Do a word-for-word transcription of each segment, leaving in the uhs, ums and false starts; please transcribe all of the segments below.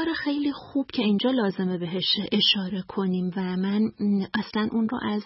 راهکار خیلی خوب که اینجا لازمه بهش اشاره کنیم و من اصلا اون رو از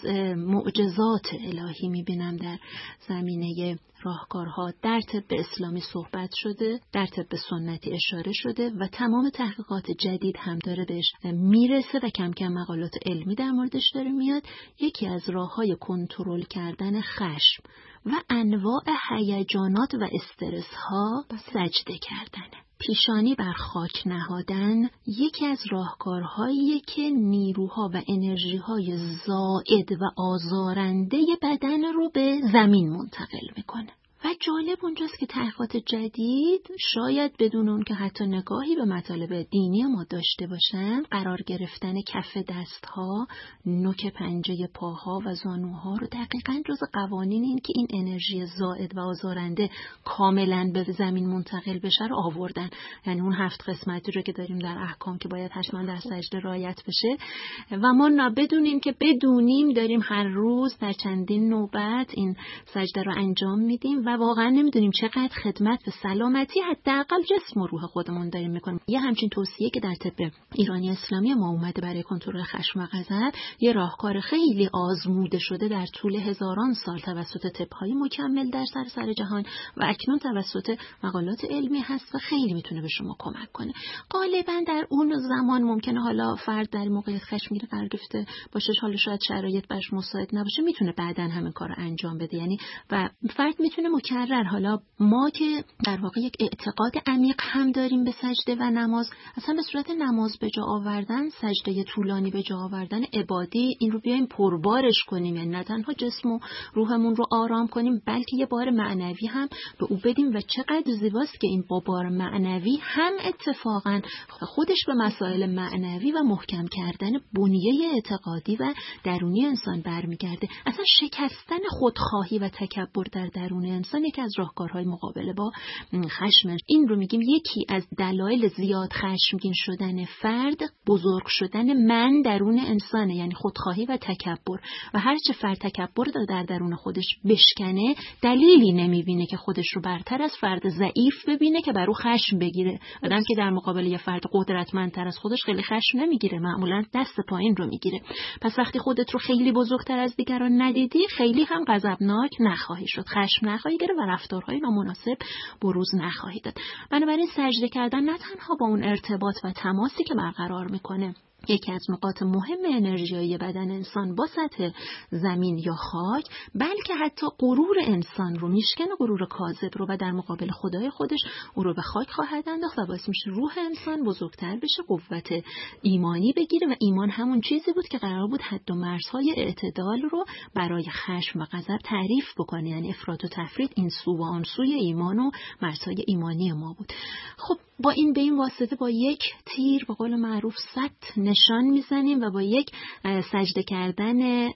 معجزات الهی میبینم در زمینه راهکارها. در طب اسلامی صحبت شده، در طب سنتی اشاره شده و تمام تحقیقات جدید هم داره بهش میرسه و کم کم مقالات علمی در موردش داره میاد. یکی از راههای کنترل کردن خشم و انواع هیجانات و استرس ها سجده کردنه. پیشانی بر خاک نهادن یکی از راهکارهاییه که نیروها و انرژیهای زائد و آزارنده بدن رو به زمین منتقل میکنه. و جالب اونجاست که تحقیقات جدید شاید بدون اون که حتی نگاهی به مطالب دینی ما داشته باشن، قرار گرفتن کف دستها، نوک پنجه پاها و زانوها رو دقیقاً جز قوانین این که این انرژی زائد و آزارنده کاملاً به زمین منتقل بشه رو آوردن. یعنی اون هفت قسمتی رو که داریم در احکام که باید حتما در سجده رعایت بشه و ما نبدونیم که بدونیم داریم هر روز در چندین نوبت این سجده رو انجام میدیم و واقعا نمیدونیم چقدر خدمت به سلامتی حداقل جسم و روح خودمون داریم میکنیم. یه همچین توصیه که در طب ایرانی اسلامی ما اومده برای کنترل خشم و غضب، یه راهکار خیلی آزموده شده در طول هزاران سال توسط طب‌های مکمل در سر سر جهان و اکنون توسط مقالات علمی هست و خیلی میتونه به شما کمک کنه. غالبا در اون زمان ممکنه حالا فرد در موقعیت خشمگین قرار گرفته باشه، حالا شاید شرایط براش مساعد نباشه، میتونه بعداً همین کارو انجام بده. یعنی و فرد میتونه مکرر، حالا ما که در واقع یک اعتقاد عمیق هم داریم به سجده و نماز، اصلا به صورت نماز به جا آوردن، سجده طولانی به جا آوردن عبادی، این رو بیایم پربارش کنیم، یعنی نه تنها جسم و روحمون رو آرام کنیم بلکه یه بار معنوی هم به او بدیم و چقدر زیباست که این با بار معنوی هم اتفاقا خودش به مسائل معنوی و محکم کردن بنیه اعتقادی و درونی انسان برمیگرده. اصلا شکستن خودخواهی و تکبر در درون انسان یکی از راهکارهای مقابله با خشم. این رو میگیم یکی از دلایل زیاد خشمگین شدن فرد بزرگ شدن من درون انسانه، یعنی خودخواهی و تکبر. و هر چه فرد تکبر داره در درون خودش بشکنه، دلیلی نمیبینه که خودش رو برتر از فرد ضعیف ببینه که بر او خشم بگیره. آدم که در مقابل یه فرد قدرتمندتر از خودش خیلی خشم نمیگیره، معمولا دست پایین رو میگیره. پس وقتی خودت رو خیلی بزرگتر از دیگران ندیدی، خیلی هم غضبناک نخواهی شد، خشم نخواهی گرفت و رفتارهای نامناسب بروز نخواهی داد. بنابراین سجده کردن نه تنها با اون ارتباط و تماسی که برقرار میکنه یکی از نقاط مهم انرژیایی بدن انسان با سطح زمین یا خاک، بلکه حتی غرور انسان رو میشکنه، غرور کاذب رو، و در مقابل خدای خودش او رو به خاک خواهد انداخت و باعث میشه روح انسان بزرگتر بشه، قوت ایمانی بگیره. و ایمان همون چیزی بود که قرار بود حد و مرزهای اعتدال رو برای خشم و غضب تعریف بکنه، یعنی افراط و تفرید این سو و آن سوی ایمان و مرزهای ایمانی ما بود. خب با این به این واسطه با یک تیر به قول معروف صد نشان میزنیم و با یک سجده کردن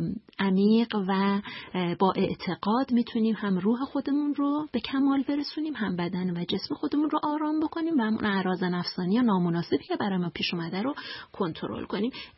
عمیق و با اعتقاد میتونیم هم روح خودمون رو به کمال برسونیم، هم بدن و جسم خودمون رو آرام بکنیم و همون اعراض نفسانی یا نامناسبی که برای ما پیش اومده رو کنترل کنیم.